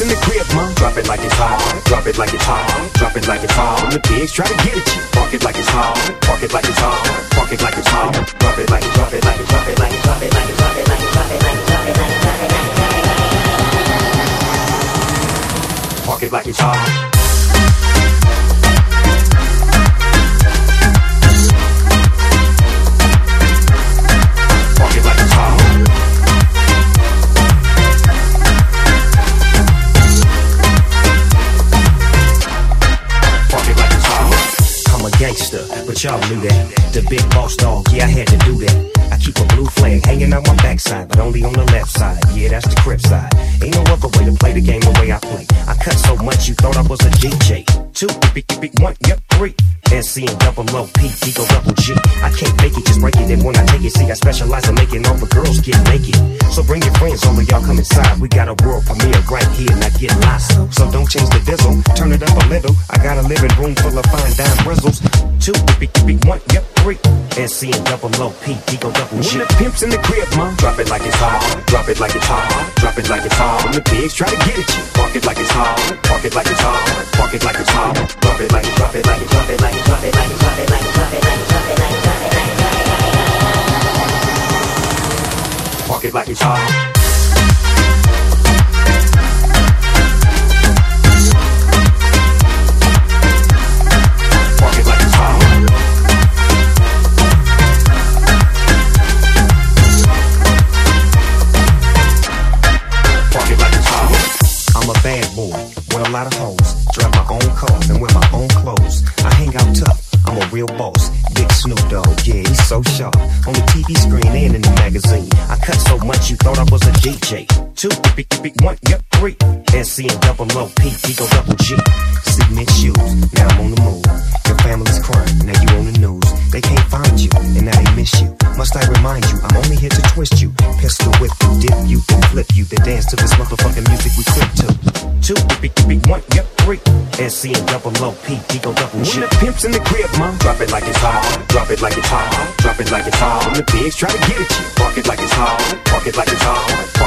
pimps in the crib, ma. Drop it like it's hot. Drop it like it's hot. Drop it like it's hot. When the pigs try to get at you, park it like it's hot. Park it like it's hot. Park it like it's hot. Drop it like it, drop it like it, drop it like it, drop it like it, drop it like it, drop it like it, drop it like it, drop it like it. Park it like it's hot. Gangster, but y'all knew that. The big boss dog, yeah, I had to do that. I keep a blue flag hanging out my backside, but only on the left side. Yeah, that's the crib side. Ain't no other way to play the game the way I play. I cut so much you thought I was a DJ. 2, big 1, yep, 3. SC and double OP, Digo double G. I can't make it, just break it. And when I take it, see, I specialize in making all the girls get naked. So bring your friends over, y'all come inside. We got a world premiere right here, now get lost. So don't change the diesel, turn it up a little. I got a living room full of fine dime bristles. 2, big 1, yep, 3. SC and double OP, Digo double G. When the pimp's in the crib, ma. Drop it like it's hot. Drop it like it's hot. Drop it like it's hot. When the pigs try to get at you, park it like it's hot. Park it like it's hot. Park it like it's hot. Drop it like it, drop it like it, drop it like it, drop it like it, drop it like it, drop it like it, drop it like it, drop it like it. Park it like it's hot. Bad boy with a lot of hoes. Drive my own cars and wear my own clothes. I hang out tough, I'm a real boss. Big Snoop Dogg, yeah, he's so sharp. On the TV screen and in the magazine. I cut so much you thought I was a DJ. 2, big 1, yep, 3. SC and double OP, Digo double G. Cement shoes, now I'm on the move. Your family's crying, now you on the news. They can't find you, and now they miss you. Must I remind you, I'm only here to twist you. Pistol whip you, dip you, then flip you. Then dance to this motherfucking music we quick to. 2, big 1, yep, 3. SC and double OP, Digo double G. When the pimp's in the crib, ma. Drop it like it's hot. Drop it like it's hot. Drop it like it's hot. When the pigs try to get at you, park it like it's hot. Park it like it's hot.